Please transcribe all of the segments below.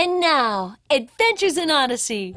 And now, Adventures in Odyssey.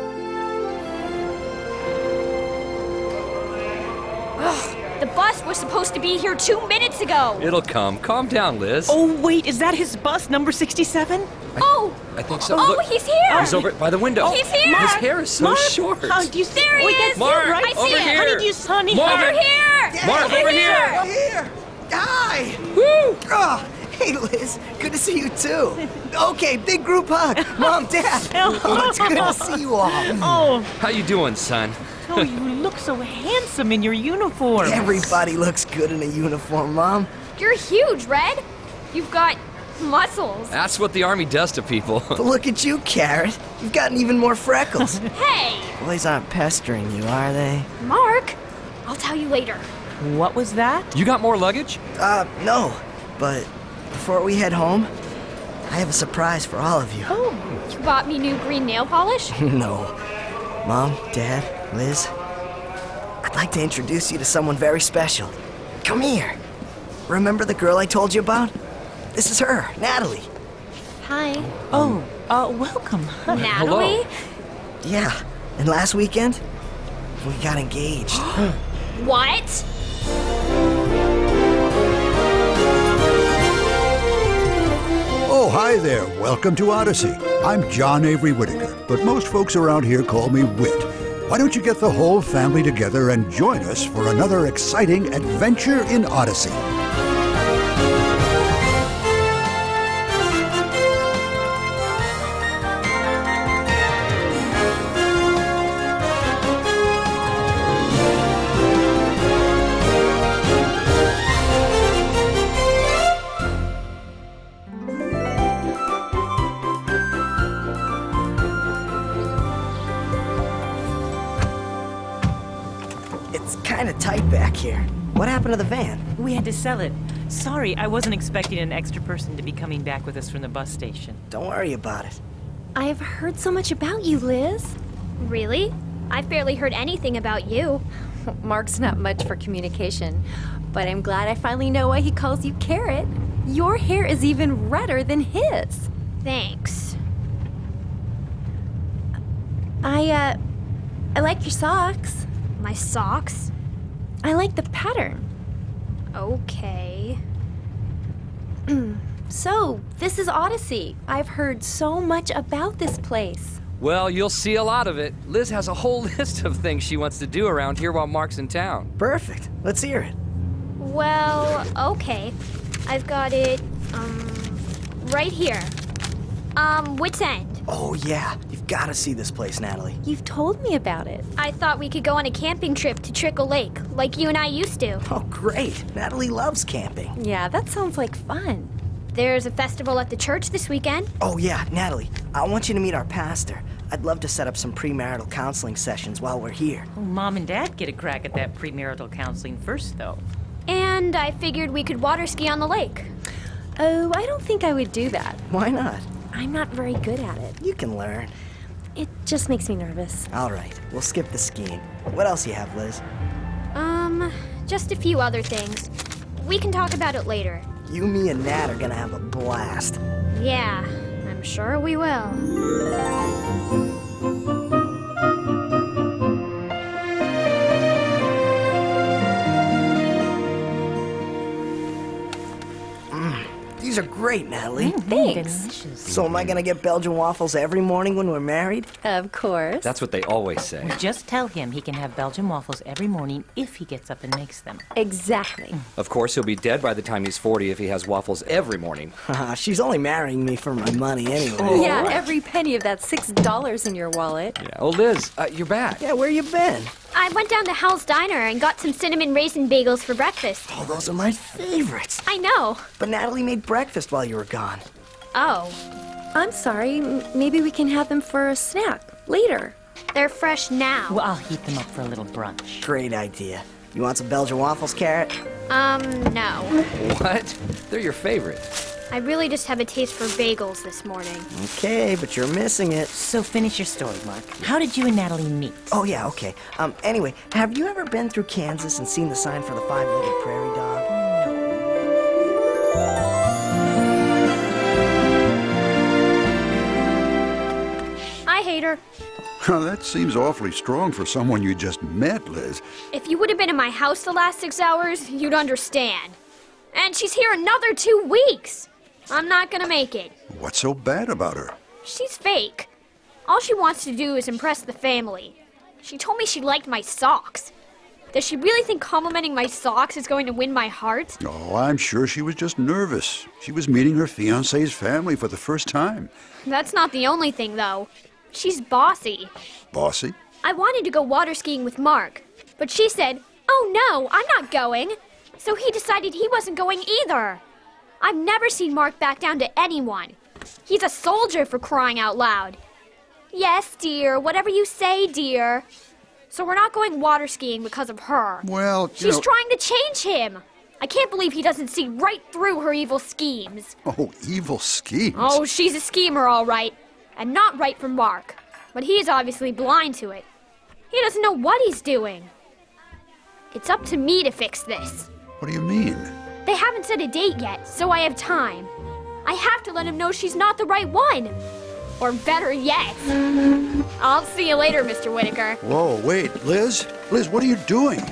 Ugh, the bus was supposed to be here 2 minutes ago. It'll come. Calm down, Liz. Oh, wait, is that his bus, number 67? I think so. Oh, Look, he's here. he's over by the window. He's here. His hair is so Mark, short. Do you see? There he is. Mark, right? I see over it. here. Honey, do you, honey? Mark. Over here. Mark, over here. Here! Hi! Woo! Oh, hey, Liz. Good to see you, too. Okay, big group hug. Mom, Dad. Oh, it's good to see you all. Oh, How you doing, son? you look so handsome in your uniform. Everybody looks good in a uniform, Mom. You're huge, Red. You've got muscles. That's what the Army does to people. But look at you, Carrot. You've gotten even more freckles. Hey, Boys aren't pestering you, are they? Mark. I'll tell you later. What was that? You got more luggage? No. But before we head home, I have a surprise for all of you. Oh, you bought me new green nail polish? No. Mom, Dad, Liz, I'd like to introduce you to someone very special. Come here. Remember the girl I told you about? This is her, Natalie. Hi. Oh, welcome. Natalie? Yeah, and last weekend, we got engaged. What? Oh, hi there. Welcome to Odyssey. I'm John Avery Whitaker, but most folks around here call me Whit. Why don't you get the whole family together and join us for another exciting adventure in Odyssey? It's kind of tight back here. What happened to the van? We had to sell it. Sorry, I wasn't expecting an extra person to be coming back with us from the bus station. Don't worry about it. I've heard so much about you, Liz. Really? I've barely heard anything about you. Mark's not much for communication, but I'm glad I finally know why he calls you Carrot. Your hair is even redder than his. Thanks. I like your socks. My socks? I like the pattern. Okay. So, this is Odyssey. I've heard so much about this place. Well, you'll see a lot of it. Liz has a whole list of things she wants to do around here while Mark's in town. Perfect. Let's hear it. Well, okay. I've got it, right here. Wit's End. Oh, yeah. You've got to see this place, Natalie. You've told me about it. I thought we could go on a camping trip to Trickle Lake, like you and I used to. Oh, great. Natalie loves camping. Yeah, that sounds like fun. There's a festival at the church this weekend. Oh, yeah, Natalie. I want you to meet our pastor. I'd love to set up some premarital counseling sessions while we're here. Oh, Mom and Dad get a crack at that premarital counseling first, though. And I figured we could water ski on the lake. Oh, I don't think I would do that. Why not? I'm not very good at it. You can learn. It just makes me nervous. All right, we'll skip the skiing. What else you have, Liz? Just a few other things. We can talk about it later. You, me, and Nat are gonna have a blast. Yeah, I'm sure we will. These are great, Natalie. Thanks. Delicious. So am I gonna get Belgian waffles every morning when we're married? Of course. That's what they always say. Just tell him he can have Belgian waffles every morning if he gets up and makes them. Exactly. Of course, he'll be dead by the time he's 40 if he has waffles every morning. She's only marrying me for my money anyway. Yeah, every penny of that $6 in your wallet. Yeah. Oh, Liz, you're back. Yeah, where you been? I went down to Hal's Diner and got some cinnamon raisin bagels for breakfast. Oh, those are my favorites. I know. But Natalie made breakfast while you were gone. Oh, I'm sorry. Maybe we can have them for a snack later. they're fresh now. Well, I'll heat them up for a little brunch. Great idea. You want some Belgian waffles, Carrot? No. What? They're your favorite. I really just have a taste for bagels this morning. Okay, but you're missing it. So finish your story, Mark. How did you and Natalie meet? Oh, yeah, okay. Anyway, have you ever been through Kansas and seen the sign for the five-legged prairie dog? later? That seems awfully strong for someone you just met, Liz. If you would have been in my house the last 6 hours, you'd understand. And she's here another 2 weeks. I'm not gonna make it. What's so bad about her? She's fake. All she wants to do is impress the family. She told me she liked my socks. Does she really think complimenting my socks is going to win my heart? Oh, I'm sure she was just nervous. She was meeting her fiancé's family for the first time. That's not the only thing, though. She's bossy. Bossy? I wanted to go water skiing with Mark, but she said, "Oh no, I'm not going." So he decided he wasn't going either. I've never seen Mark back down to anyone. He's a soldier, for crying out loud. Yes, dear, whatever you say, dear. So we're not going water skiing because of her. Well, She's trying to change him. I can't believe he doesn't see right through her evil schemes. Oh, evil schemes. Oh, she's a schemer, all right. And not right for Mark. But he's obviously blind to it. He doesn't know what he's doing. It's up to me to fix this. What do you mean? They haven't set a date yet, so I have time. I have to let him know she's not the right one. Or better yet. I'll see you later, Mr. Whitaker. Whoa, wait, Liz? Liz, what are you doing?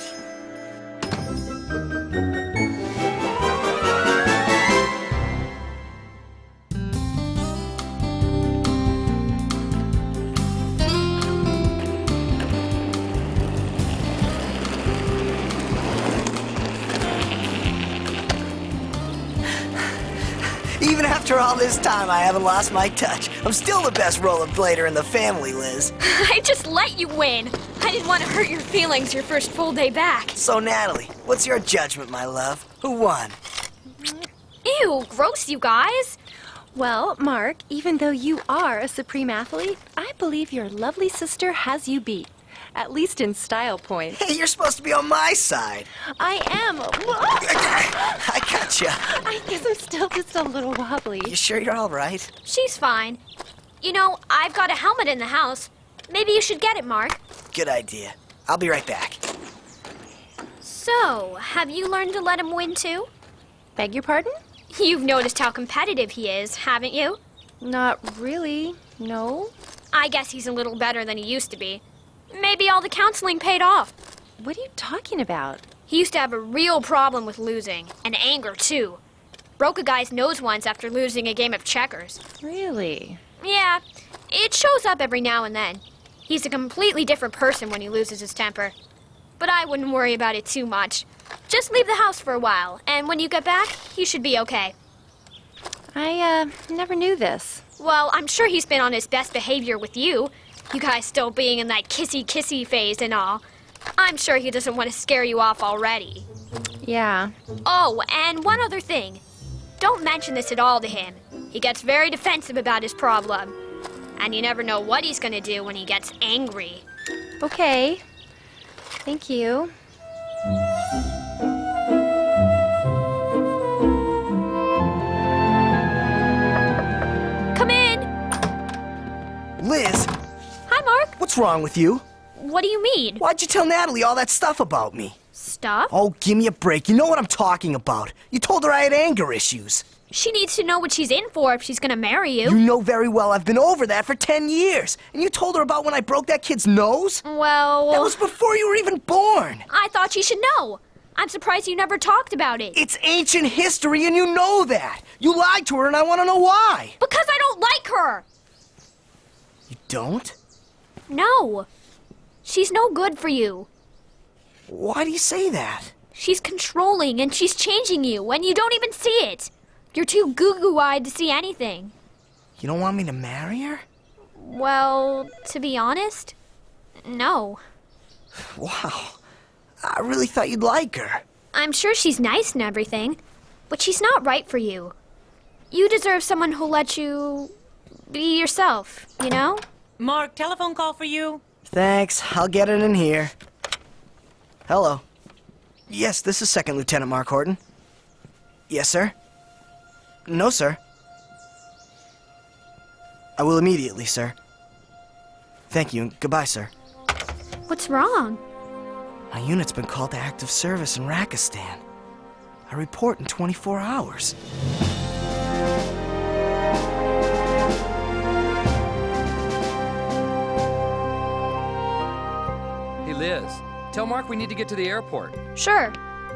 Even after all this time, I haven't lost my touch. I'm still the best rollerblader in the family, Liz. I just let you win. I didn't want to hurt your feelings your first full day back. So, Natalie, what's your judgment, my love? Who won? Ew, gross, you guys. Well, Mark, even though you are a supreme athlete, I believe your lovely sister has you beat. At least in style points. Hey, you're supposed to be on my side. I am. I gotcha. I guess I'm still just a little wobbly. You sure you're all right? She's fine. You know, I've got a helmet in the house. Maybe you should get it, Mark. Good idea. I'll be right back. So, have you learned to let him win too? Beg your pardon? You've noticed how competitive he is, haven't you? Not really. No. I guess he's a little better than he used to be. Maybe all the counseling paid off. What are you talking about? He used to have a real problem with losing, and anger too. Broke a guy's nose once after losing a game of checkers. Really? Yeah, it shows up every now and then. He's a completely different person when he loses his temper. But I wouldn't worry about it too much. Just leave the house for a while, and when you get back, he should be okay. I never knew this. Well, I'm sure he's been on his best behavior with you. You guys still being in that kissy-kissy phase and all. I'm sure he doesn't want to scare you off already. Yeah. Oh, and one other thing. Don't mention this at all to him. He gets very defensive about his problem. And you never know what he's going to do when he gets angry. Okay. Thank you. Come in! Liz, Hi, Mark. what's wrong with you? What do you mean? Why'd you tell Natalie all that stuff about me? Stuff? Oh, give me a break. You know what I'm talking about. You told her I had anger issues. She needs to know what she's in for if she's going to marry you. You know very well I've been over that for 10 years. And you told her about when I broke that kid's nose? Well... That was before you were even born. I thought she should know. I'm surprised you never talked about it. It's ancient history and you know that. You lied to her and I want to know why. Because I don't like her! You don't? No. She's no good for you. Why do you say that? She's controlling and she's changing you, and you don't even see it. You're too goo-goo-eyed to see anything. You don't want me to marry her? Well, to be honest, no. Wow. I really thought you'd like her. I'm sure she's nice and everything, but she's not right for you. You deserve someone who'll let you be yourself, you know? Mark, telephone call for you? Thanks. I'll get it in here. Hello. Yes, this is Second Lieutenant Mark Horton. Yes, sir? No, sir. I will immediately, sir. Thank you, and goodbye, sir. What's wrong? My unit's been called to active service in Rakistan. I report in 24 hours. tell Mark we need to get to the airport. Sure.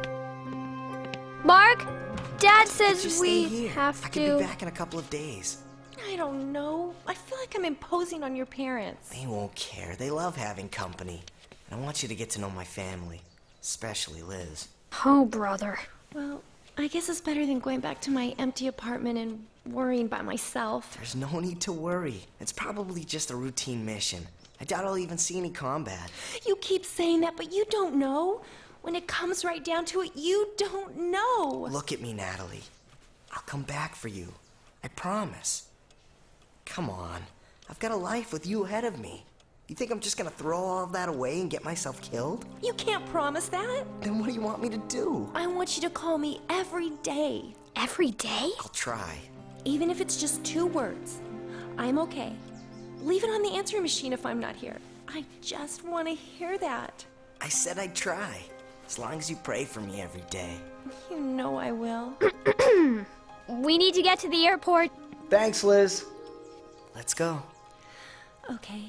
Mark, Dad says Just we stay here. have I to. could be back in a couple of days. I don't know. I feel like I'm imposing on your parents. They won't care. They love having company. And I want you to get to know my family, especially Liz. Oh, brother. Well, I guess it's better than going back to my empty apartment and worrying by myself. There's no need to worry. It's probably just a routine mission. I doubt I'll even see any combat. You keep saying that, but you don't know. When it comes right down to it, you don't know. Look at me, Natalie. I'll come back for you. I promise. Come on. I've got a life with you ahead of me. You think I'm just gonna throw all of that away and get myself killed? You can't promise that. Then what do you want me to do? I want you to call me every day. Every day? I'll try. Even if it's just 2 words. I'm okay. Leave it on the answering machine if I'm not here. I just want to hear that. I said I'd try. As long as you pray for me every day. You know I will. We need to get to the airport. Thanks, Liz. Let's go. Okay.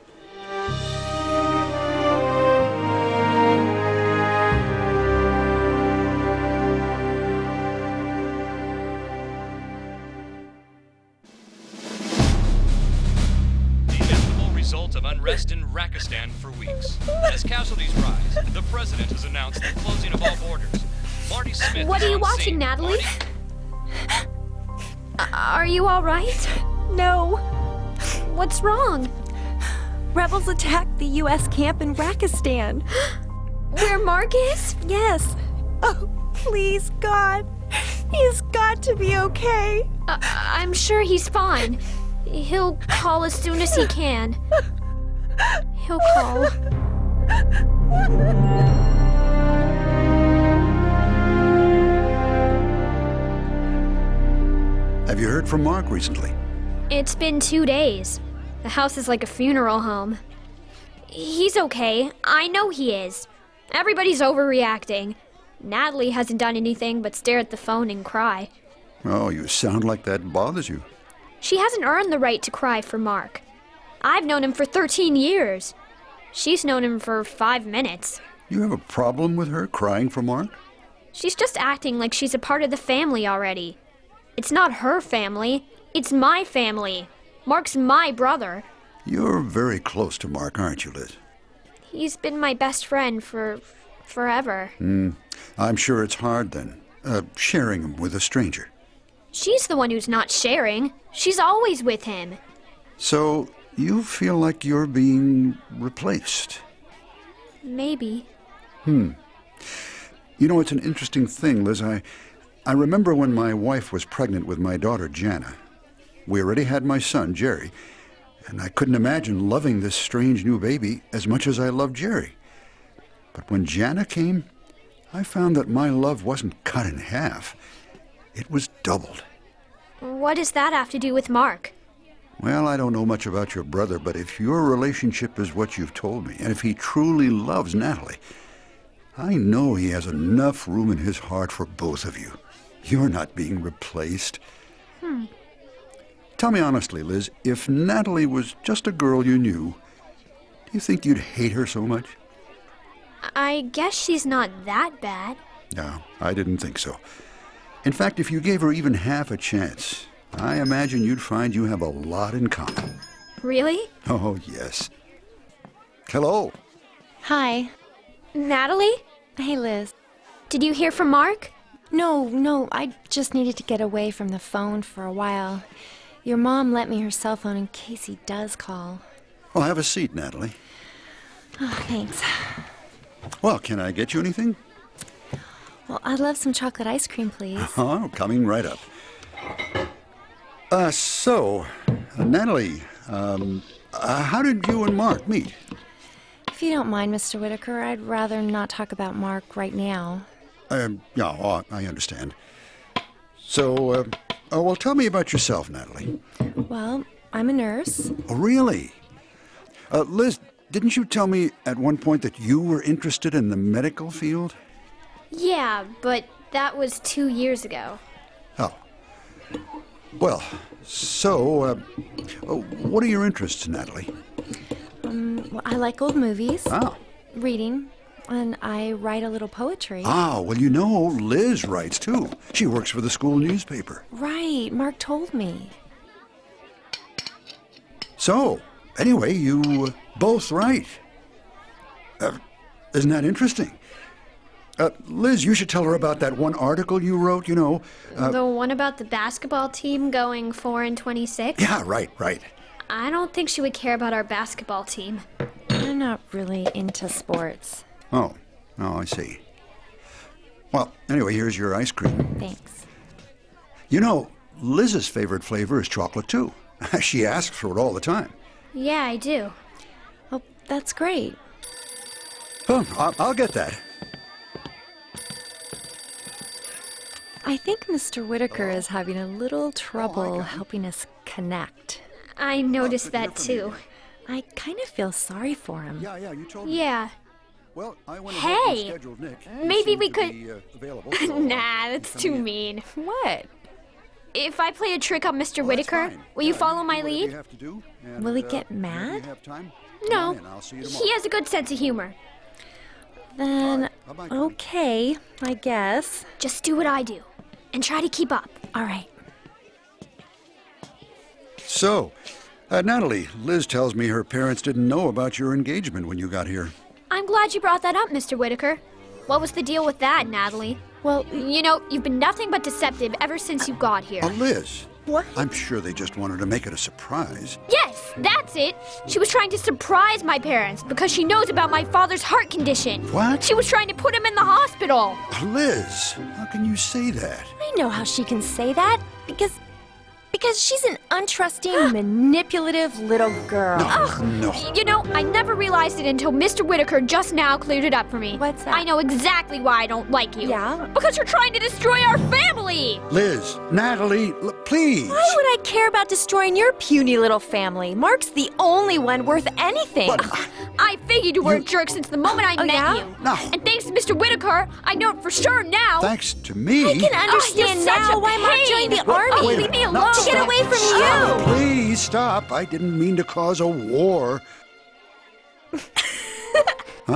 Result of unrest in Rakistan for weeks. As casualties rise, the president has announced the closing of all borders. Marty Smith. What is are you on watching, scene. Natalie? Marty? Are you all right? No. What's wrong? Rebels attacked the U.S. camp in Rakistan. Where Mark is? Yes. Oh, please, God. He's got to be okay. I'm sure he's fine. He'll call as soon as he can. He'll call. Have you heard from Mark recently? It's been 2 days. The house is like a funeral home. He's okay. I know he is. Everybody's overreacting. Natalie hasn't done anything but stare at the phone and cry. Oh, you sound like that bothers you. She hasn't earned the right to cry for Mark. I've known him for 13 years. She's known him for 5 minutes. You have a problem with her crying for Mark? She's just acting like she's a part of the family already. It's not her family. It's my family. Mark's my brother. You're very close to Mark, aren't you, Liz? He's been my best friend for forever. I'm sure it's hard then, sharing him with a stranger. She's the one who's not sharing. She's always with him. So, you feel like you're being replaced? Maybe. You know, it's an interesting thing, Liz. I remember when my wife was pregnant with my daughter, Jana. We already had my son, Jerry, and I couldn't imagine loving this strange new baby as much as I loved Jerry. But when Jana came, I found that my love wasn't cut in half. It was doubled. What does that have to do with Mark? Well, I don't know much about your brother, but if your relationship is what you've told me, and if he truly loves Natalie, I know he has enough room in his heart for both of you. You're not being replaced. Tell me honestly, Liz, if Natalie was just a girl you knew, do you think you'd hate her so much? I guess she's not that bad. No, I didn't think so. In fact, if you gave her even half a chance, I imagine you'd find you have a lot in common. Really? Oh, yes. Hello. Hi. Natalie? Hey, Liz. Did you hear from Mark? No, I just needed to get away from the phone for a while. Your mom lent me her cell phone in case he does call. Well, have a seat, Natalie. Oh, thanks. Well, can I get you anything? Well, I'd love some chocolate ice cream, please. Oh, coming right up. Natalie, how did you and Mark meet? If you don't mind, Mr. Whitaker, I'd rather not talk about Mark right now. I understand. So, well, tell me about yourself, Natalie. Well, I'm a nurse. Oh, really? Liz, didn't you tell me at one point that you were interested in the medical field? Yeah, but that was 2 years ago. Oh. Well, so, what are your interests, Natalie? Well, I like old movies. Oh. Reading. And I write a little poetry. Ah, well, you know, Liz writes too. She works for the school newspaper. Right, Mark told me. So, anyway, you both write. Isn't that interesting? Liz, you should tell her about that one article you wrote, you know. The one about the basketball team going 4-26? Yeah, right. I don't think she would care about our basketball team. I'm not really into sports. Oh, I see. Well, anyway, here's your ice cream. Thanks. You know, Liz's favorite flavor is chocolate, too. She asks for it all the time. Yeah, I do. Well, that's great. Oh, I'll get that. I think Mr. Whitaker is having a little trouble helping us connect. I noticed that too. I kind of feel sorry for him. Yeah, you told me. Yeah. Well, I went Hey, ahead and scheduled Nick. He maybe seemed we to could- be, available, so, Nah, that's he's too coming in. mean. What? If I play a trick on Mr. Well, that's Whitaker, fine. will you Yeah, follow my do whatever lead? you have to do, and, Will he get whenever mad? you have time, come No. on in, I'll see you tomorrow. He has a good sense of humor. Then, Bye-bye, Connie. okay, I guess. Just do what I do and try to keep up. All right. So, Natalie, Liz tells me her parents didn't know about your engagement when you got here. I'm glad you brought that up, Mr. Whitaker. What was the deal with that, Natalie? Well, You know, you've been nothing but deceptive ever since you got here. Oh, Liz. What? I'm sure they just wanted to make it a surprise. Yes, that's it. She was trying to surprise my parents because she knows about my father's heart condition. What? She was trying to put him in the hospital. Liz, how can you say that? I know how she can say that because she's an untrusting, manipulative little girl. No. You know, I never realized it until Mr. Whitaker just now cleared it up for me. What's that? I know exactly why I don't like you. Yeah? Because you're trying to destroy our family. Liz, Natalie, please. Why would I care about destroying your puny little family? Mark's the only one worth anything. I figured you were a jerk since the moment I met yeah? you. No. And thanks to Mr. Whitaker, I know it for sure now. Thanks to me. I can understand you're such now a why Mark pain. joined the Oh, army. wait a leave me minute. alone. No, To get stop. away from Stop. you. Please stop. I didn't mean to cause a war. Huh?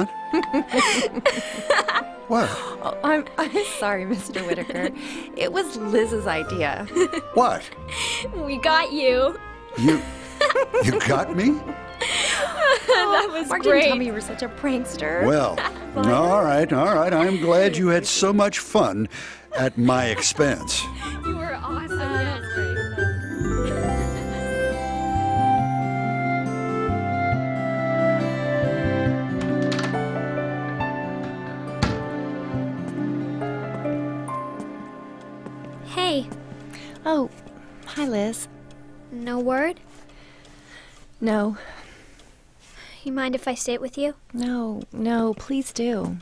What? Oh, I'm sorry, Mr. Whitaker. It was Liz's idea. What? We got you. You got me? That was Mark didn't great. tell me you were such a prankster. Well, all right. I'm glad you had so much fun at my expense. You were awesome. Hey, Oh, hi, Liz. no word? No, You mind if I sit with you? no, please do.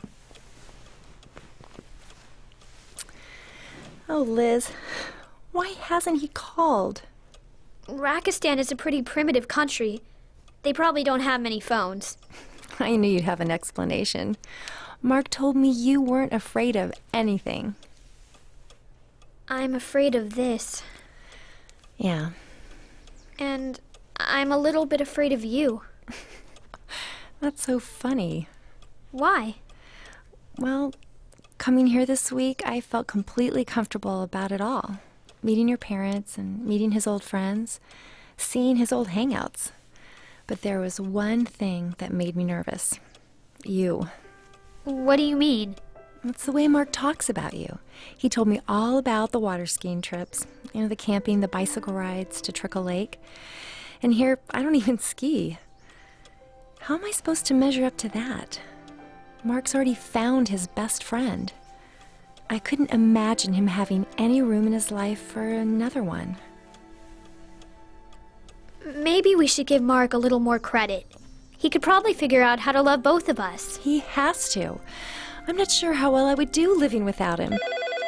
Oh, Liz, why hasn't he called? Rakistan is a pretty primitive country. They probably don't have many phones. I knew you'd have an explanation. Mark told me you weren't afraid of anything. I'm afraid of this. Yeah. And I'm a little bit afraid of you. That's so funny. Why? Well, coming here this week, I felt completely comfortable about it all. Meeting your parents and meeting his old friends, seeing his old hangouts. But there was one thing that made me nervous. You. What do you mean? It's the way Mark talks about you. He told me all about the water skiing trips, the camping, the bicycle rides to Trickle Lake. And here, I don't even ski. How am I supposed to measure up to that? Mark's already found his best friend. I couldn't imagine him having any room in his life for another one. Maybe we should give Mark a little more credit. He could probably figure out how to love both of us. He has to. I'm not sure how well I would do living without him.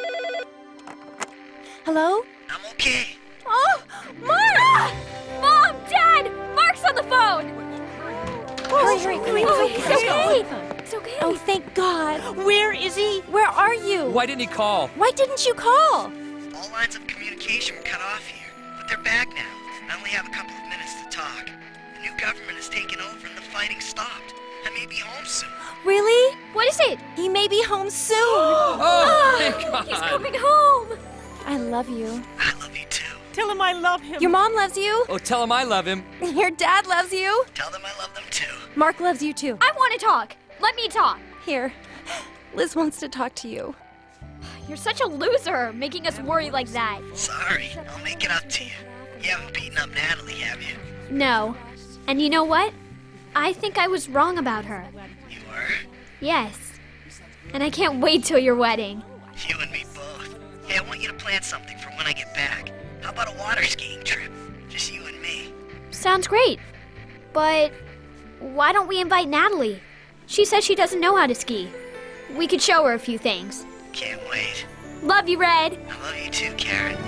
Hello? I'm okay. Oh, Mark! Mom, Dad! Mark's on the phone! Hurry. It's okay. It's okay. Oh, thank God. Where is he? Where are you? Why didn't he call? Why didn't you call? All lines of communication were cut off here, but they're back now. I only have a couple of minutes to talk. The new government has taken over and the fighting stopped. I may be home soon. Really? What is it? He may be home soon. Oh, my God. He's coming home. I love you. I love you too. Tell him I love him. Your mom loves you. Oh, tell him I love him. Your dad loves you. Tell them I love them too. Mark loves you too. I want to talk. Let me talk. Here, Liz wants to talk to you. You're such a loser, making us worry like that. Sorry, I'll make it up to you. You haven't beaten up Natalie, have you? No. And you know what? I think I was wrong about her. You were? Yes. And I can't wait till your wedding. You and me both. Hey, I want you to plan something for when I get back. How about a water skiing trip? Just you and me. Sounds great. But why don't we invite Natalie? She says she doesn't know how to ski. We could show her a few things. Can't wait. Love you, Red. I love you too, Karen.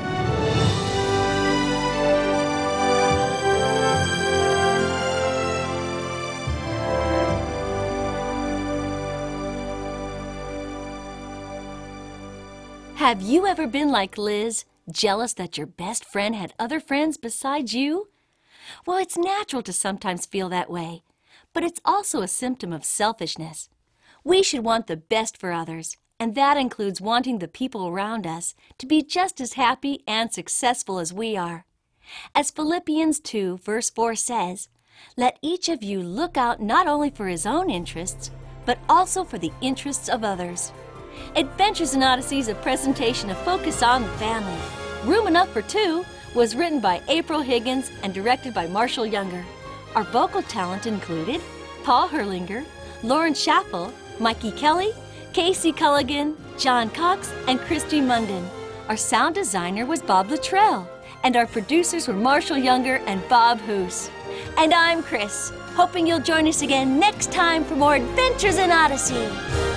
Have you ever been like Liz, jealous that your best friend had other friends besides you? Well, it's natural to sometimes feel that way, but it's also a symptom of selfishness. We should want the best for others, and that includes wanting the people around us to be just as happy and successful as we are. As Philippians 2, verse 4 says, "Let each of you look out not only for his own interests, but also for the interests of others." Adventures in Odyssey is a presentation of Focus on the Family. Room Enough for Two was written by April Higgins and directed by Marshall Younger. Our vocal talent included Paul Herlinger, Lauren Schaffel, Mikey Kelly, Casey Culligan, John Cox, and Christy Munden. Our sound designer was Bob Luttrell, and our producers were Marshall Younger and Bob Hoos. And I'm Chris, hoping you'll join us again next time for more Adventures in Odyssey.